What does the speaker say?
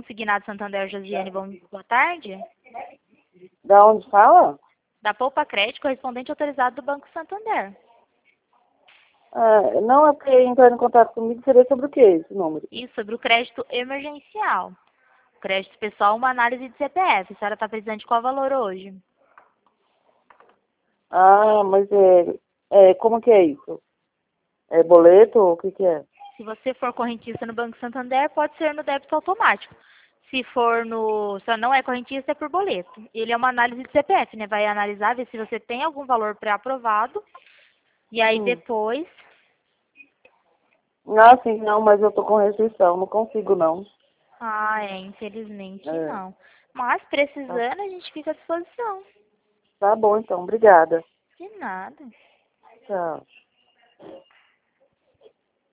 Consignado Santander, Josiane, boa tarde. Da onde fala? Da Poupa Crédito, correspondente autorizado do Banco Santander. Não, é porque entrar em contato comigo seria sobre o que esse número? Isso, sobre o crédito emergencial. Crédito pessoal, uma análise de CPF. A senhora está precisando de qual valor hoje? Mas como que é isso? É boleto ou o que que é? Se você for correntista no Banco Santander, pode ser no débito automático. Se não é correntista, é por boleto. Ele é uma análise de CPF, né? Vai analisar, ver se você tem algum valor pré-aprovado. E aí depois... Sim, não, mas eu tô com restrição, não consigo não. Infelizmente É, não. Mas, precisando, a gente fica à disposição. tá bom então, obrigada. De nada. Tchau.